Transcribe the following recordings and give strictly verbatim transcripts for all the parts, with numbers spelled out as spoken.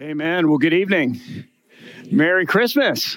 Amen. Well, good evening. Merry Christmas.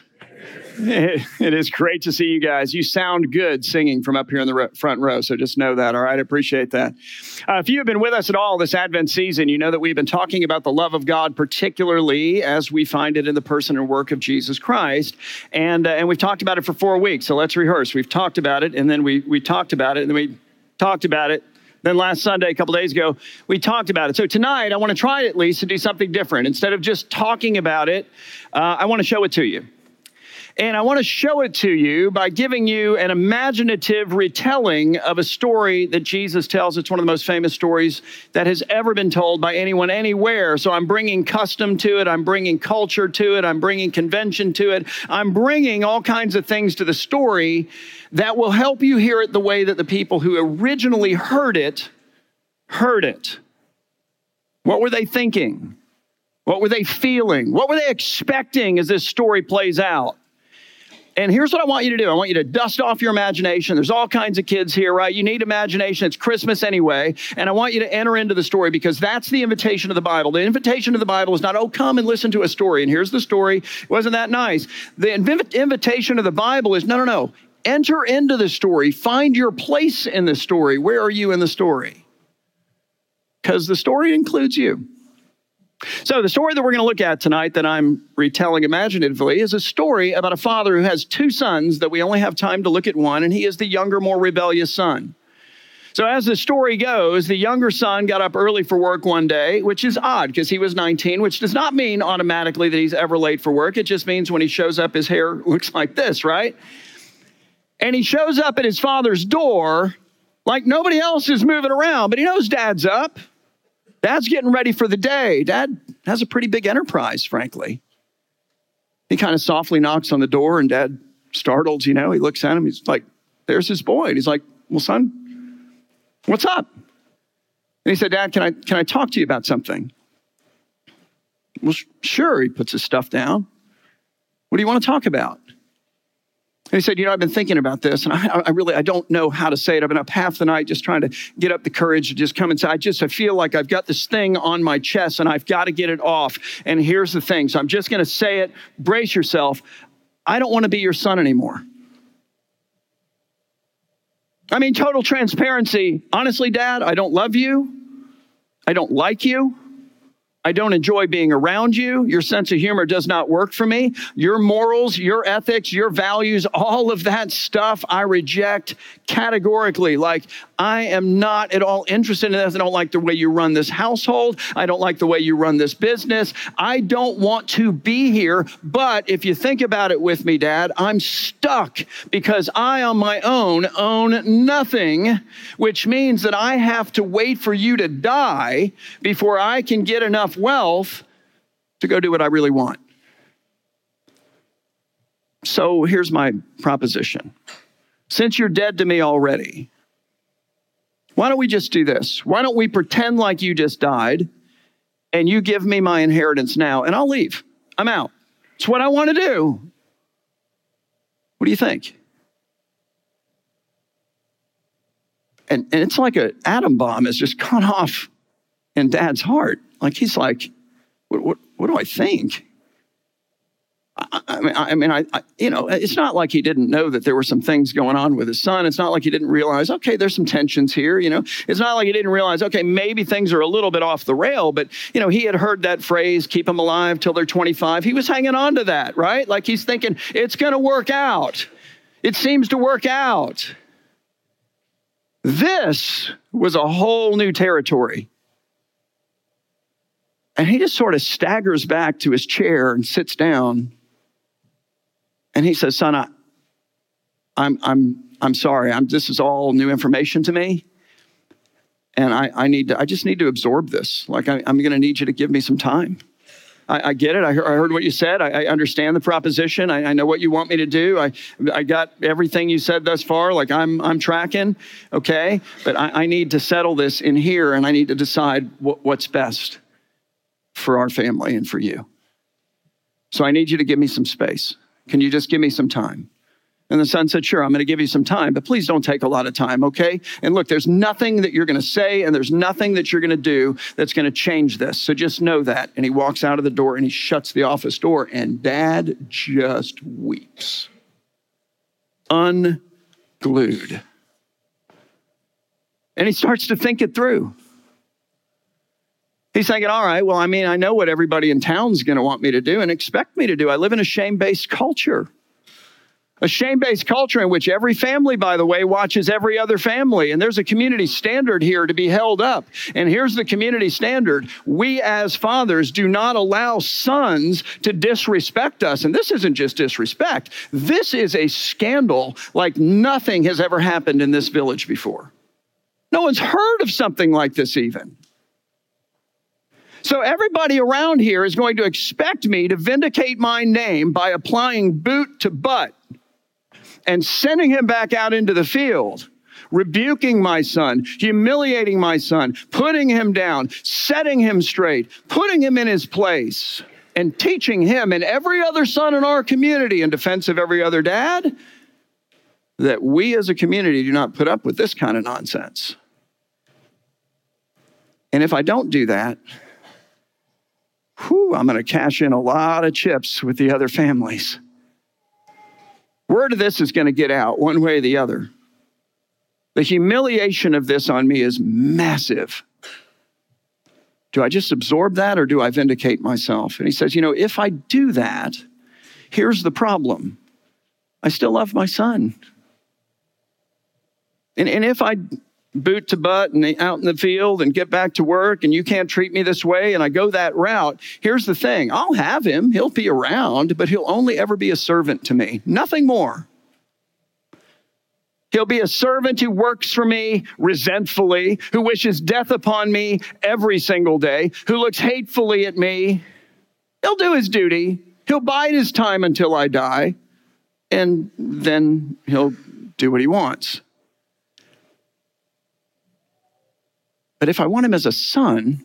It, it is great to see you guys. You sound good singing from up here in the re- front row, so just know that, all right? I appreciate that. Uh, if you have been with us at all this Advent season, you know that we've been talking about the love of God, particularly as we find it in the person and work of Jesus Christ. And, uh, and we've talked about it for four weeks, so let's rehearse. We've talked about it, and then we, we talked about it, and then we talked about it. Then last Sunday, a couple days ago, we talked about it. So tonight, I want to try at least to do something different. Instead of just talking about it, uh, I want to show it to you. And I want to show it to you by giving you an imaginative retelling of a story that Jesus tells. It's one of the most famous stories that has ever been told by anyone anywhere. So I'm bringing custom to it. I'm bringing culture to it. I'm bringing convention to it. I'm bringing all kinds of things to the story that will help you hear it the way that the people who originally heard it, heard it. What were they thinking? What were they feeling? What were they expecting as this story plays out? And here's what I want you to do. I want you to dust off your imagination. There's all kinds of kids here, right? You need imagination. It's Christmas anyway. And I want you to enter into the story because that's the invitation of the Bible. The invitation of the Bible is not, oh, come and listen to a story. And here's the story. Wasn't that nice? The inv- invitation of the Bible is, no, no, no. Enter into the story. Find your place in the story. Where are you in the story? Because the story includes you. So the story that we're going to look at tonight that I'm retelling imaginatively is a story about a father who has two sons that we only have time to look at one, and he is the younger, more rebellious son. So as the story goes, the younger son got up early for work one day, which is odd because he was nineteen, which does not mean automatically that he's ever late for work. It just means when he shows up, his hair looks like this, right? And he shows up at his father's door like nobody else is moving around, but he knows dad's up. Dad's getting ready for the day. Dad has a pretty big enterprise, frankly. He kind of softly knocks on the door and Dad startled, you know, he looks at him. He's like, there's his boy. And he's like, well, son, what's up? And he said, Dad, can I, can I talk to you about something? Well, sh- sure. He puts his stuff down. What do you want to talk about? And he said, you know, I've been thinking about this, and I, I really, I don't know how to say it. I've been up half the night just trying to get up the courage to just come inside. I just, I feel like I've got this thing on my chest, and I've got to get it off. And here's the thing. So I'm just going to say it. Brace yourself. I don't want to be your son anymore. I mean, total transparency. Honestly, Dad, I don't love you. I don't like you. I don't enjoy being around you. Your sense of humor does not work for me. Your morals, your ethics, your values, all of that stuff I reject categorically. Like, I am not at all interested in this. I don't like the way you run this household. I don't like the way you run this business. I don't want to be here. But if you think about it with me, Dad, I'm stuck because I on my own own nothing, which means that I have to wait for you to die before I can get enough wealth to go do what I really want. So here's my proposition. Since you're dead to me already, why don't we just do this? Why don't we pretend like you just died and you give me my inheritance now and I'll leave. I'm out. It's what I want to do. What do you think? And, and it's like an atom bomb has just gone off in Dad's heart. Like he's like, what, what, what do I think? I, I mean, I, I mean, I, I, you know, it's not like he didn't know that there were some things going on with his son. It's not like he didn't realize, okay, there's some tensions here. You know, it's not like he didn't realize, okay, maybe things are a little bit off the rail. But you know, he had heard that phrase, "Keep them alive till they're twenty-five." He was hanging on to that, right? Like he's thinking it's going to work out. It seems to work out. This was a whole new territory. And he just sort of staggers back to his chair and sits down. And he says, son, I, I'm, I'm, I'm sorry. I'm, this is all new information to me. And I, I need to, I just need to absorb this. Like I, I'm going to need you to give me some time. I, I get it. I heard, I heard what you said. I, I understand the proposition. I, I know what you want me to do. I, I got everything you said thus far. Like I'm, I'm tracking. Okay. But I, I need to settle this in here and I need to decide what, what's best for our family and for you. So I need you to give me some space. Can you just give me some time? And the son said, sure, I'm going to give you some time, but please don't take a lot of time, okay? And look, there's nothing that you're going to say and there's nothing that you're going to do that's going to change this. So just know that. And he walks out of the door and he shuts the office door, and dad just weeps. Unglued. And he starts to think it through. He's thinking, all right, well, I mean, I know what everybody in town's going to want me to do and expect me to do. I live in a shame-based culture. A shame-based culture in which every family, by the way, watches every other family. And there's a community standard here to be held up. And here's the community standard. We as fathers do not allow sons to disrespect us. And this isn't just disrespect. This is a scandal like nothing has ever happened in this village before. No one's heard of something like this even. So everybody around here is going to expect me to vindicate my name by applying boot to butt and sending him back out into the field, rebuking my son, humiliating my son, putting him down, setting him straight, putting him in his place, and teaching him and every other son in our community in defense of every other dad that we as a community do not put up with this kind of nonsense. And if I don't do that, whew, I'm going to cash in a lot of chips with the other families. Word of this is going to get out one way or the other. The humiliation of this on me is massive. Do I just absorb that or do I vindicate myself? And he says, you know, if I do that, here's the problem. I still love my son. And, and if I boot to butt and out in the field and get back to work and you can't treat me this way and I go that route, here's the thing. I'll have him. He'll be around, but he'll only ever be a servant to me. Nothing more. He'll be a servant who works for me resentfully, who wishes death upon me every single day, who looks hatefully at me. He'll do his duty. He'll bide his time until I die, and then he'll do what he wants. But if I want him as a son,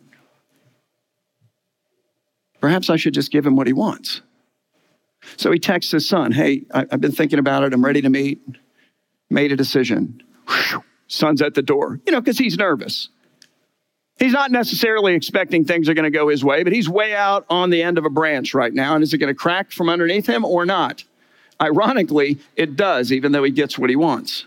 perhaps I should just give him what he wants. So he texts his son, hey, I, I've been thinking about it. I'm ready to meet. Made a decision. Whew, son's at the door, you know, because he's nervous. He's not necessarily expecting things are going to go his way, but he's way out on the end of a branch right now. And is it going to crack from underneath him or not? Ironically, it does, even though he gets what he wants.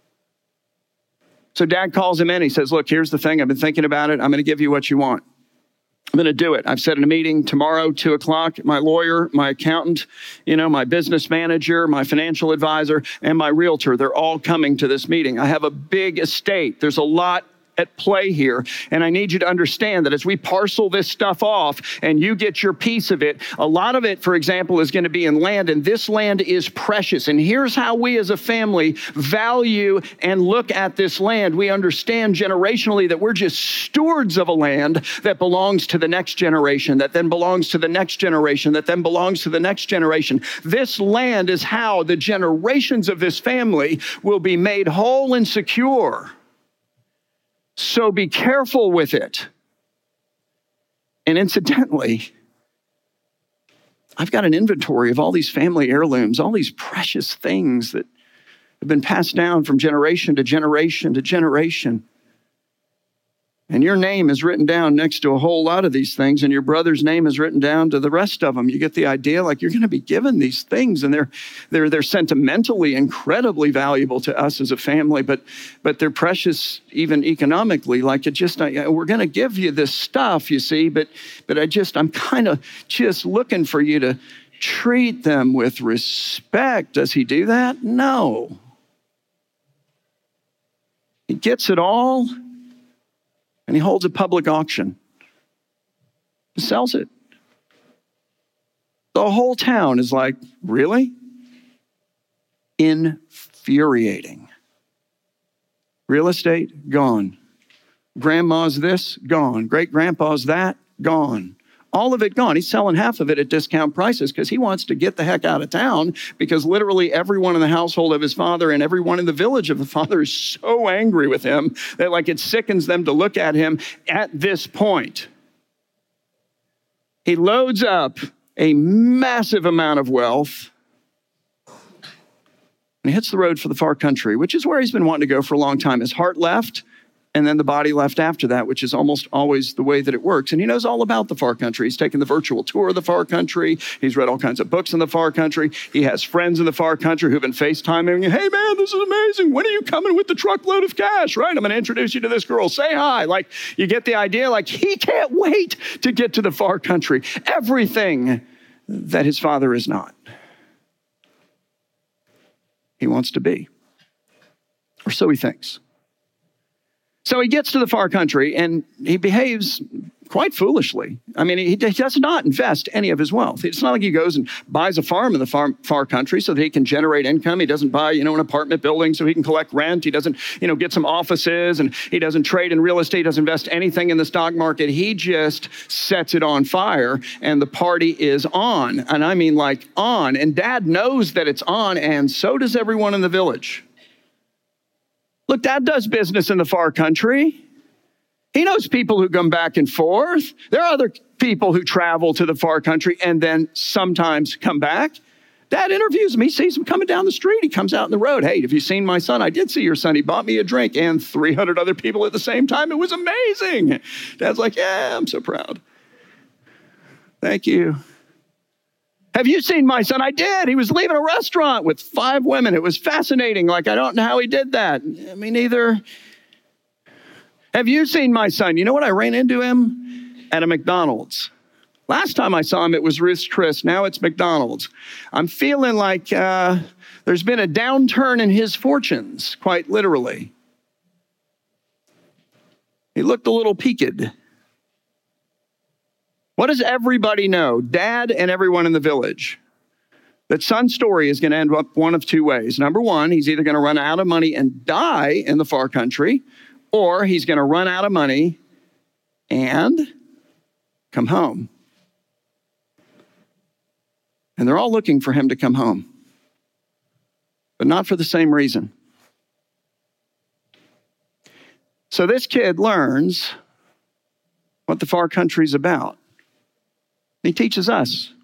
So dad calls him in. He says, look, here's the thing. I've been thinking about it. I'm going to give you what you want. I'm going to do it. I've set in a meeting tomorrow, two o'clock. My lawyer, my accountant, you know, my business manager, my financial advisor, and my realtor, they're all coming to this meeting. I have a big estate. There's a lot at play here. And I need you to understand that as we parcel this stuff off and you get your piece of it, a lot of it, for example, is going to be in land, and this land is precious. And here's how we as a family value and look at this land. We understand generationally that we're just stewards of a land that belongs to the next generation, that then belongs to the next generation, that then belongs to the next generation. This land is how the generations of this family will be made whole and secure. So be careful with it. And incidentally, I've got an inventory of all these family heirlooms, all these precious things that have been passed down from generation to generation to generation. And your name is written down next to a whole lot of these things, and your brother's name is written down to the rest of them. You get the idea, like you're going to be given these things, and they're they're they're sentimentally incredibly valuable to us as a family, but but they're precious even economically. Like it just, I, we're going to give you this stuff, you see, but but I just I'm kind of just looking for you to treat them with respect. Does he do that? No. He gets it all. And he holds a public auction. He sells it. The whole town is like, really? Infuriating. Real estate, gone. Grandma's this, gone. Great-grandpa's that, gone. All of it gone. He's selling half of it at discount prices because he wants to get the heck out of town, because literally everyone in the household of his father and everyone in the village of the father is so angry with him that like it sickens them to look at him at this point. He loads up a massive amount of wealth And he hits the road for the far country, which is where he's been wanting to go for a long time. His heart left, and then the body left after that, which is almost always the way that it works. And he knows all about the far country. He's taken the virtual tour of the far country. He's read all kinds of books in the far country. He has friends in the far country who've been FaceTiming. Hey, man, this is amazing. When are you coming with the truckload of cash, right? I'm going to introduce you to this girl. Say hi. Like, you get the idea? Like, he can't wait to get to the far country. Everything that his father is not, he wants to be. Or so he thinks. So he gets to the far country and he behaves quite foolishly. I mean, he, he does not invest any of his wealth. It's not like he goes and buys a farm in the far, far country so that he can generate income. He doesn't buy, you know, an apartment building so he can collect rent. He doesn't, you know, get some offices, and he doesn't trade in real estate, doesn't invest anything in the stock market. He just sets it on fire and the party is on. And I mean like on. And Dad knows that it's on, and so does everyone in the village. Look, Dad does business in the far country. He knows people who come back and forth. There are other people who travel to the far country and then sometimes come back. Dad interviews him. He sees him coming down the street. He comes out in the road. Hey, have you seen my son? I did see your son. He bought me a drink, and three hundred other people at the same time. It was amazing. Dad's like, yeah, I'm so proud. Thank you. Have you seen my son? I did. He was leaving a restaurant with five women. It was fascinating. Like, I don't know how he did that. Me neither. Have you seen my son? You know what? I ran into him at a McDonald's. Last time I saw him, it was Ruth's Chris. Now it's McDonald's. I'm feeling like uh, there's been a downturn in his fortunes, quite literally. He looked a little peaked. What does everybody know? Dad and everyone in the village. That son's story is going to end up one of two ways. Number one, he's either going to run out of money and die in the far country, or he's going to run out of money and come home. And they're all looking for him to come home, but not for the same reason. So this kid learns what the far country's about. He teaches us.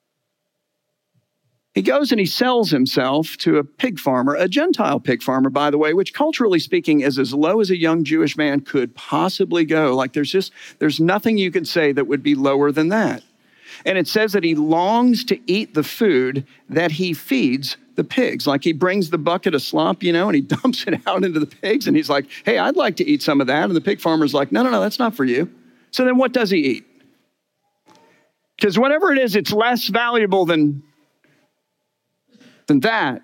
He goes and he sells himself to a pig farmer, a Gentile pig farmer, by the way, which culturally speaking is as low as a young Jewish man could possibly go. Like there's just, there's nothing you could say that would be lower than that. And it says that he longs to eat the food that he feeds the pigs. Like he brings the bucket of slop, you know, and he dumps it out into the pigs. And he's like, hey, I'd like to eat some of that. And the pig farmer's like, no, no, no, that's not for you. So then what does he eat? Because whatever it is, it's less valuable than, than that.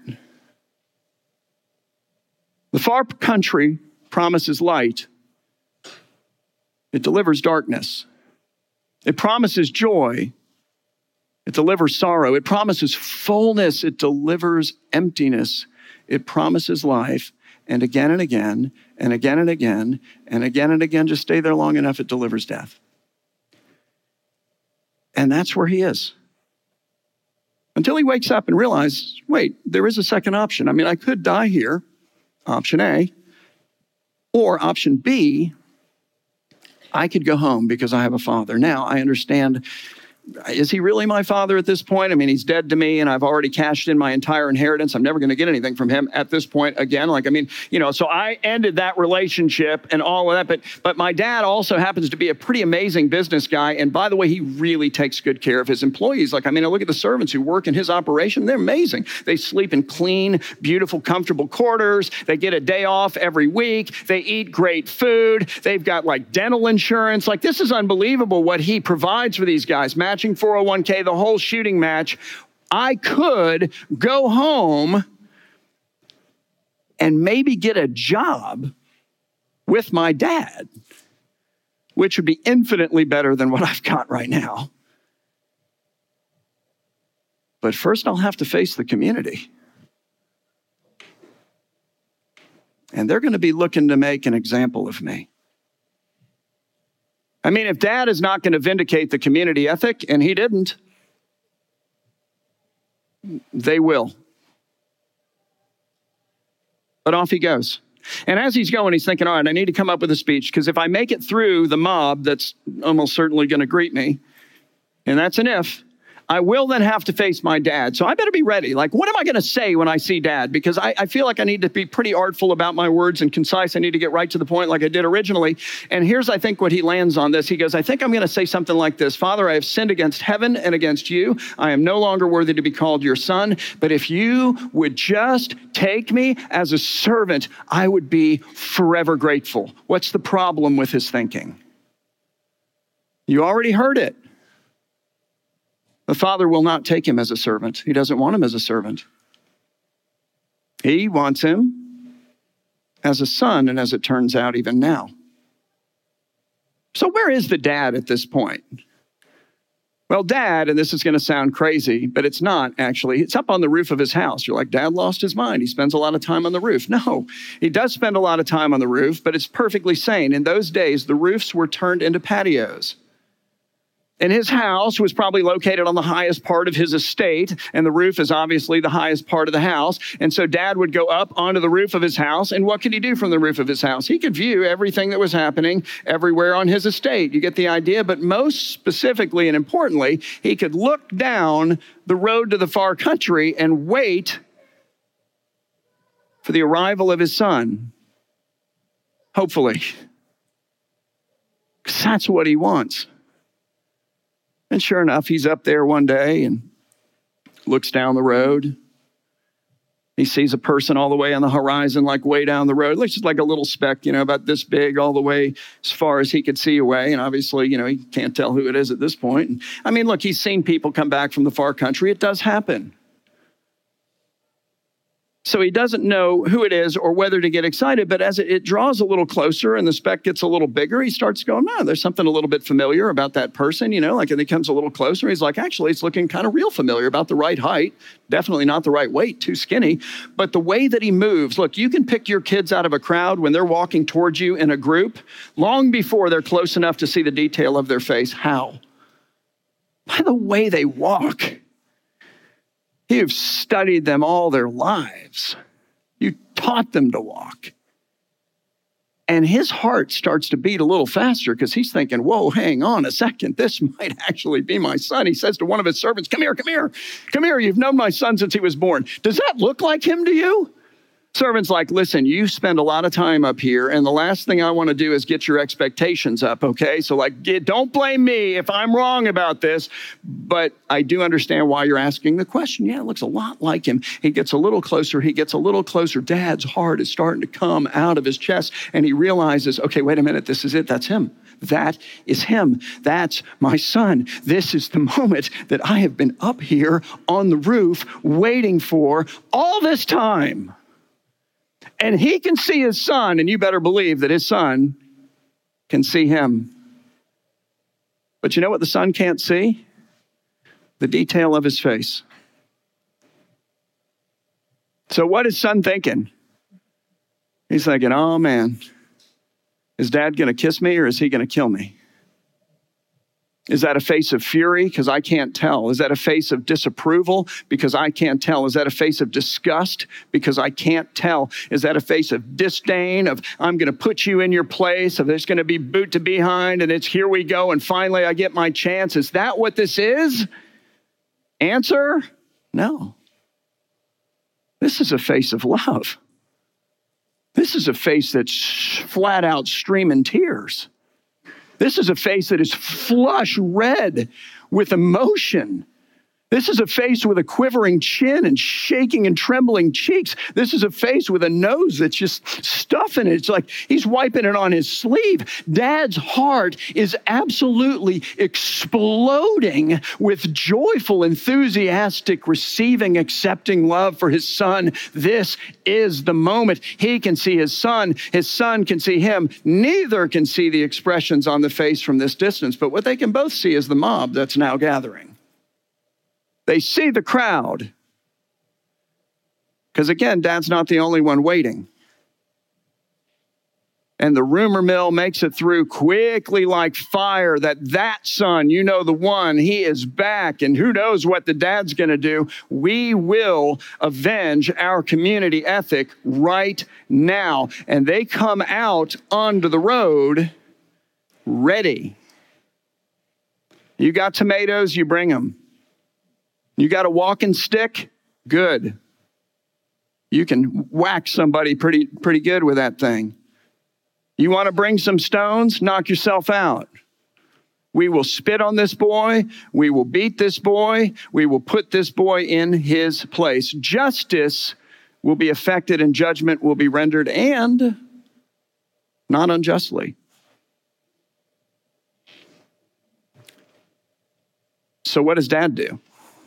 The far country promises light. It delivers darkness. It promises joy. It delivers sorrow. It promises fullness. It delivers emptiness. It promises life. And again and again, and again and again, and again and again, just stay there long enough, it delivers death. And that's where he is. Until he wakes up and realizes, wait, there is a second option. I mean, I could die here, option A, or option B, I could go home because I have a father. Now, I understand, is he really my father at this point? I mean, he's dead to me and I've already cashed in my entire inheritance. I'm never going to get anything from him at this point again. Like, I mean, you know, so I ended that relationship and all of that. But, but my dad also happens to be a pretty amazing business guy. And by the way, he really takes good care of his employees. Like, I mean, I look at the servants who work in his operation. They're amazing. They sleep in clean, beautiful, comfortable quarters. They get a day off every week. They eat great food. They've got like dental insurance. Like, this is unbelievable what he provides for these guys. Matching four oh one k, the whole shooting match. I could go home and maybe get a job with my dad, which would be infinitely better than what I've got right now. But first I'll have to face the community. And they're going to be looking to make an example of me. I mean, if Dad is not going to vindicate the community ethic, and he didn't, they will. But off he goes. And as he's going, he's thinking, all right, I need to come up with a speech, because if I make it through the mob that's almost certainly going to greet me, and that's an if, I will then have to face my dad. So I better be ready. Like, what am I going to say when I see dad? Because I, I feel like I need to be pretty artful about my words and concise. I need to get right to the point like I did originally. And here's, I think, what he lands on this. He goes, I think I'm going to say something like this. Father, I have sinned against heaven and against you. I am no longer worthy to be called your son. But if you would just take me as a servant, I would be forever grateful. What's the problem with his thinking? You already heard it. The Father will not take him as a servant. He doesn't want him as a servant. He wants him as a son, and as it turns out, even now. So where is the dad at this point? Well, dad, and this is going to sound crazy, but it's not actually. It's up on the roof of his house. You're like, dad lost his mind. He spends a lot of time on the roof. No, he does spend a lot of time on the roof, but it's perfectly sane. In those days, the roofs were turned into patios. And his house was probably located on the highest part of his estate, and the roof is obviously the highest part of the house. And so dad would go up onto the roof of his house, and what could he do from the roof of his house? He could view everything that was happening everywhere on his estate. You get the idea? But most specifically and importantly, he could look down the road to the far country and wait for the arrival of his son. Hopefully. Because that's what he wants. And sure enough, he's up there one day and looks down the road. He sees a person all the way on the horizon, like way down the road. It looks just like a little speck, you know, about this big, all the way as far as he could see away. And obviously, you know, he can't tell who it is at this point. And, I mean, look, he's seen people come back from the far country. It does happen. So he doesn't know who it is or whether to get excited, but as it, it draws a little closer and the speck gets a little bigger, he starts going, no, there's something a little bit familiar about that person, you know, like and he comes a little closer. He's like, actually, it's looking kind of real familiar, about the right height, definitely not the right weight, too skinny, but the way that he moves. Look, you can pick your kids out of a crowd when they're walking towards you in a group long before they're close enough to see the detail of their face. How? By the way they walk. You've studied them all their lives. You taught them to walk. And his heart starts to beat a little faster because he's thinking, whoa, hang on a second. This might actually be my son. He says to one of his servants, come here, come here, come here. You've known my son since he was born. Does that look like him to you? Servant's like, listen, you spend a lot of time up here, and the last thing I want to do is get your expectations up, okay? So, like, get, don't blame me if I'm wrong about this, but I do understand why you're asking the question. Yeah, it looks a lot like him. He gets a little closer. He gets a little closer. Dad's heart is starting to come out of his chest, and he realizes, okay, wait a minute, this is it. That's him. That is him. That's my son. This is the moment that I have been up here on the roof waiting for all this time. And he can see his son, and you better believe that his son can see him. But you know what the son can't see? The detail of his face. So what is son thinking? He's thinking, oh man, is dad going to kiss me or is he going to kill me? Is that a face of fury? Because I can't tell. Is that a face of disapproval? Because I can't tell. Is that a face of disgust? Because I can't tell. Is that a face of disdain, of I'm going to put you in your place, of there's going to be boot to behind, and it's here we go, and finally I get my chance? Is that what this is? Answer, no. This is a face of love. This is a face that's flat out streaming tears. This is a face that is flush red with emotion. This is a face with a quivering chin and shaking and trembling cheeks. This is a face with a nose that's just stuffing it. It's like he's wiping it on his sleeve. Dad's heart is absolutely exploding with joyful, enthusiastic, receiving, accepting love for his son. This is the moment. He can see his son. His son can see him. Neither can see the expressions on the face from this distance, but what they can both see is the mob that's now gathering. They see the crowd. Because again, dad's not the only one waiting. And the rumor mill makes it through quickly like fire that that son, you know the one, he is back. And who knows what the dad's going to do. We will avenge our community ethic right now. And they come out onto the road ready. You got tomatoes, you bring them. You got a walking stick? Good. You can whack somebody pretty, pretty good with that thing. You want to bring some stones? Knock yourself out. We will spit on this boy. We will beat this boy. We will put this boy in his place. Justice will be effected and judgment will be rendered, and not unjustly. So what does Dad do?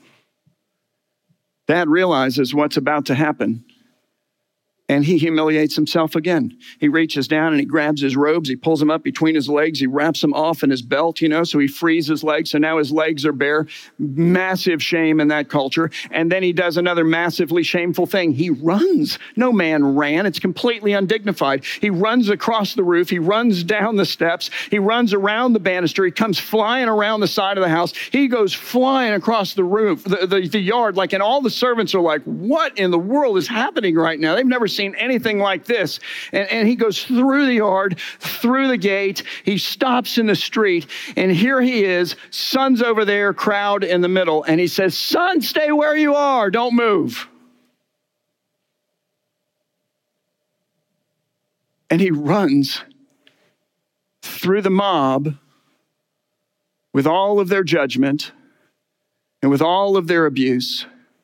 Dad realizes what's about to happen. And he humiliates himself again. He reaches down and he grabs his robes. He pulls them up between his legs. He wraps them off in his belt, you know, so he frees his legs. So now his legs are bare. Massive shame in that culture. And then he does another massively shameful thing. He runs. No man ran. It's completely undignified. He runs across the roof. He runs down the steps. He runs around the banister. He comes flying around the side of the house. He goes flying across the roof, the, the, the yard, like, and all the servants are like, what in the world is happening right now? They've never seen anything like this. And, and he goes through the yard, through the gate. He stops in the street. And here he is, son's over there, crowd in the middle. And he says, son, stay where you are. Don't move. And he runs through the mob with all of their judgment and with all of their abuse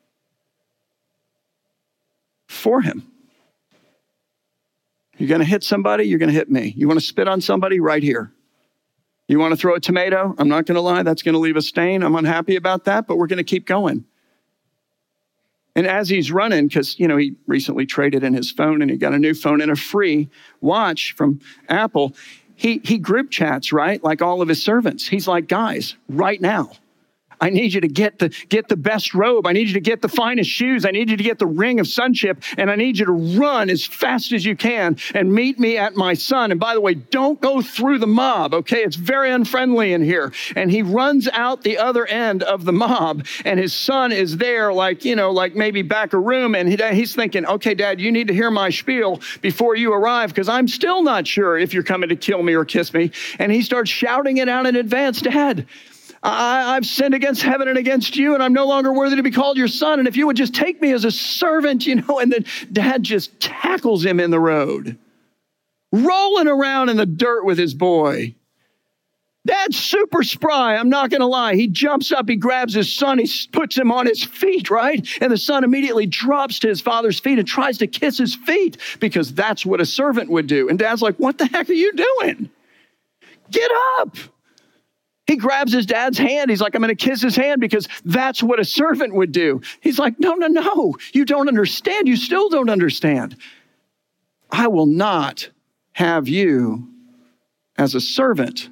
for him. You're going to hit somebody, you're going to hit me. You want to spit on somebody? Right here. You want to throw a tomato? I'm not going to lie, that's going to leave a stain. I'm unhappy about that, but we're going to keep going. And as he's running, because, you know, he recently traded in his phone and he got a new phone and a free watch from Apple, he, he group chats, right? Like all of his servants. He's like, guys, right now, I need you to get the, get the best robe. I need you to get the finest shoes. I need you to get the ring of sonship. And I need you to run as fast as you can and meet me at my son. And by the way, don't go through the mob, okay? It's very unfriendly in here. And he runs out the other end of the mob. And his son is there like, you know, like maybe back a room. And he, he's thinking, okay, Dad, you need to hear my spiel before you arrive because I'm still not sure if you're coming to kill me or kiss me. And he starts shouting it out in advance. Dad, I, I've sinned against heaven and against you, and I'm no longer worthy to be called your son. And if you would just take me as a servant, you know, and then Dad just tackles him in the road, rolling around in the dirt with his boy. Dad's super spry, I'm not going to lie. He jumps up, he grabs his son, he puts him on his feet, right? And the son immediately drops to his father's feet and tries to kiss his feet because that's what a servant would do. And Dad's like, what the heck are you doing? Get up. He grabs his dad's hand. He's like, I'm going to kiss his hand because that's what a servant would do. He's like, no, no, no. You don't understand. You still don't understand. I will not have you as a servant.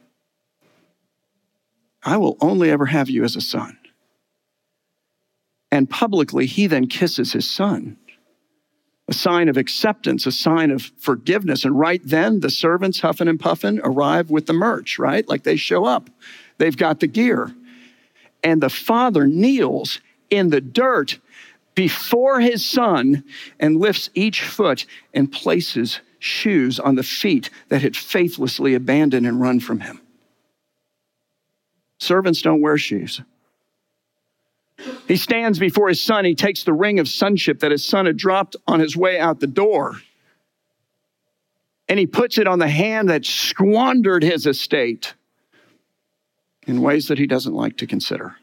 I will only ever have you as a son. And publicly, he then kisses his son. A sign of acceptance, a sign of forgiveness. And right then, the servants, huffing and puffing, arrive with the merch, right? Like they show up. They've got the gear. And the father kneels in the dirt before his son and lifts each foot and places shoes on the feet that had faithlessly abandoned and run from him. Servants don't wear shoes. He stands before his son. He takes the ring of sonship that his son had dropped on his way out the door. And he puts it on the hand that squandered his estate in ways that he doesn't like to consider.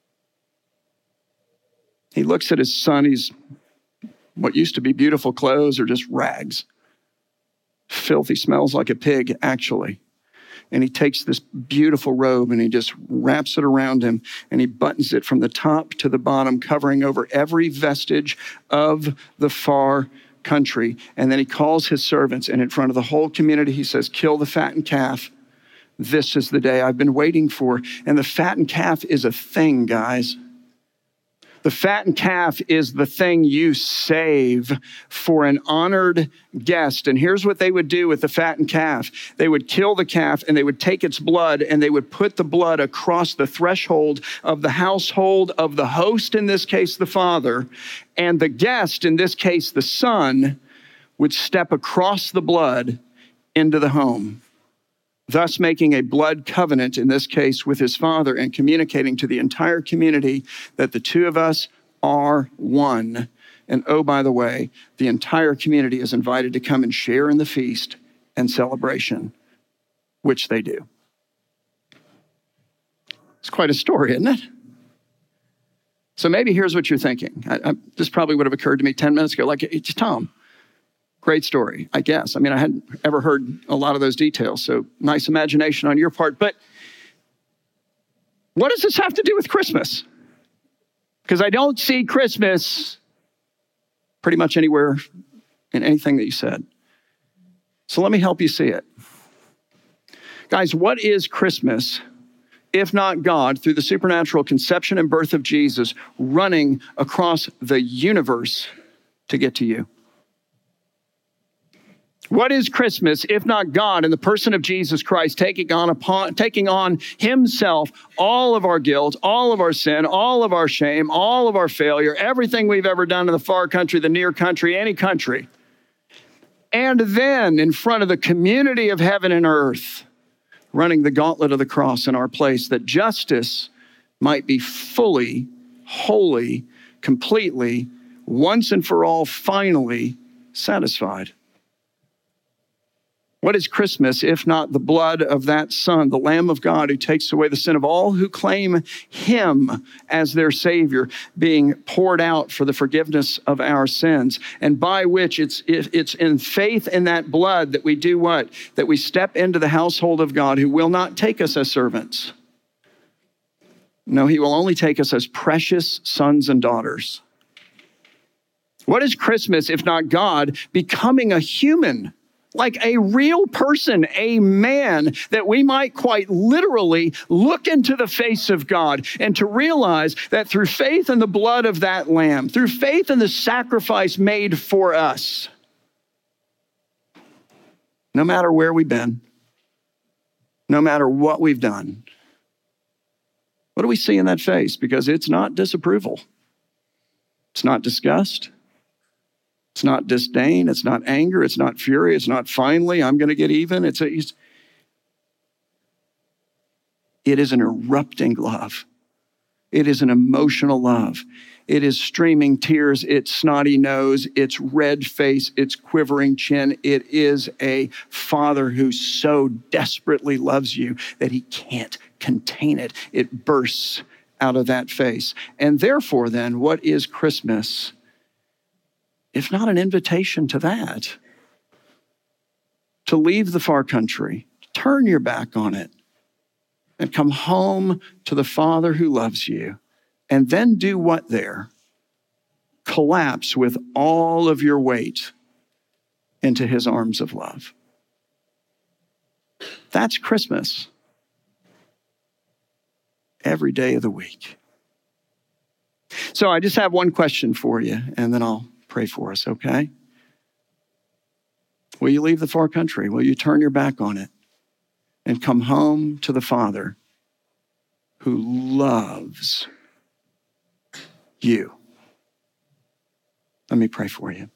He looks at his son. He's what used to be beautiful clothes are just rags. Filthy, smells like a pig, actually. And he takes this beautiful robe and he just wraps it around him and he buttons it from the top to the bottom, covering over every vestige of the far country. And then he calls his servants and in front of the whole community, he says, kill the fattened calf. This is the day I've been waiting for. And the fattened calf is a thing, guys. The fattened calf is the thing you save for an honored guest. And here's what they would do with the fattened calf. They would kill the calf and they would take its blood and they would put the blood across the threshold of the household of the host, in this case, the father, and the guest, in this case, the son, would step across the blood into the home. thus making a blood covenant, in this case with his Father, and communicating to the entire community that the two of us are one. And oh, by the way, the entire community is invited to come and share in the feast and celebration, which they do. It's quite a story, isn't it? So maybe here's what you're thinking. I, I, this probably would have occurred to me ten minutes ago, like, it's Tom. Great story, I guess. I mean, I hadn't ever heard a lot of those details, so nice imagination on your part. But what does this have to do with Christmas? Because I don't see Christmas pretty much anywhere in anything that you said. So let me help you see it. Guys, what is Christmas if not God, through the supernatural conception and birth of Jesus, running across the universe to get to you? What is Christmas if not God in the person of Jesus Christ taking on upon taking on himself all of our guilt, all of our sin, all of our shame, all of our failure, everything we've ever done in the far country, the near country, any country. And then in front of the community of heaven and earth, running the gauntlet of the cross in our place, that justice might be fully, wholly, completely, once and for all, finally satisfied. What is Christmas if not the blood of that Son, the Lamb of God, who takes away the sin of all who claim him as their Savior, being poured out for the forgiveness of our sins, and by which it's it's in faith in that blood that we do what? That we step into the household of God, who will not take us as servants. No, he will only take us as precious sons and daughters. What is Christmas if not God becoming a human? Like a real person, a man, that we might quite literally look into the face of God and to realize that through faith in the blood of that Lamb, through faith in the sacrifice made for us, no matter where we've been, no matter what we've done, what do we see in that face? Because it's not disapproval. It's not disgust. It's not disdain, it's not anger, it's not fury, it's not finally, I'm going to get even. It's a, it's, it is an erupting love. It is an emotional love. It is streaming tears, it's snotty nose, it's red face, it's quivering chin. It is a Father who so desperately loves you that he can't contain it. It bursts out of that face. And therefore then, what is Christmas if not an invitation to that? To leave the far country, turn your back on it, and come home to the Father who loves you. And then do what there? Collapse with all of your weight into his arms of love. That's Christmas. Every day of the week. So I just have one question for you, and then I'll pray for us, okay? Will you leave the far country? Will you turn your back on it and come home to the Father who loves you? Let me pray for you.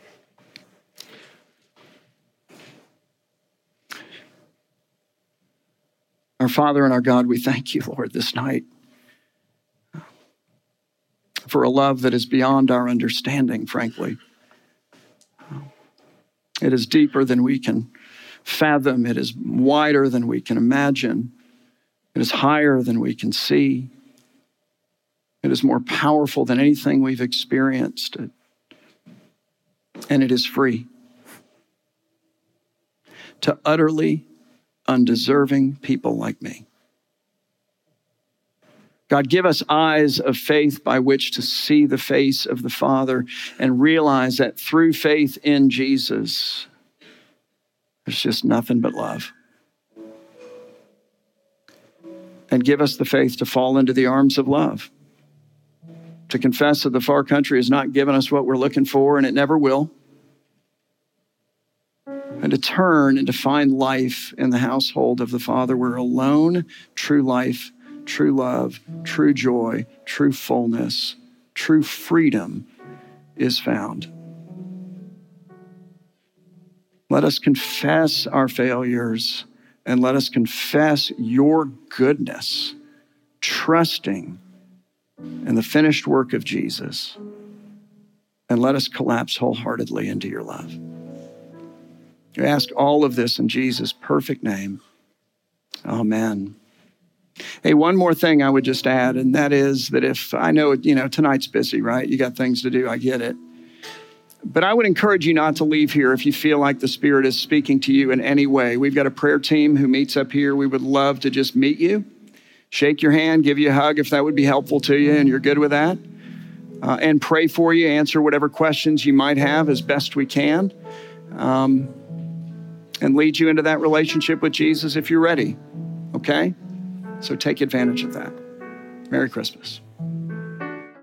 Our Father and our God, we thank you, Lord, this night for a love that is beyond our understanding, frankly. It is deeper than we can fathom. It is wider than we can imagine. It is higher than we can see. It is more powerful than anything we've experienced. And it is free to utterly undeserving people like me. God, give us eyes of faith by which to see the face of the Father and realize that through faith in Jesus, there's just nothing but love. And give us the faith to fall into the arms of love, to confess that the far country has not given us what we're looking for, and it never will, and to turn and to find life in the household of the Father, where alone true life, true love, true joy, true fullness, true freedom is found. Let us confess our failures and let us confess your goodness, trusting in the finished work of Jesus. And let us collapse wholeheartedly into your love. We ask all of this in Jesus' perfect name. Amen. Hey, one more thing I would just add, and that is that if I know, you know, tonight's busy, right? You got things to do. I get it. But I would encourage you not to leave here if you feel like the Spirit is speaking to you in any way. We've got a prayer team who meets up here. We would love to just meet you, shake your hand, give you a hug if that would be helpful to you and you're good with that, uh, and pray for you, answer whatever questions you might have as best we can, um, and lead you into that relationship with Jesus if you're ready, okay? So take advantage of that. Merry Christmas.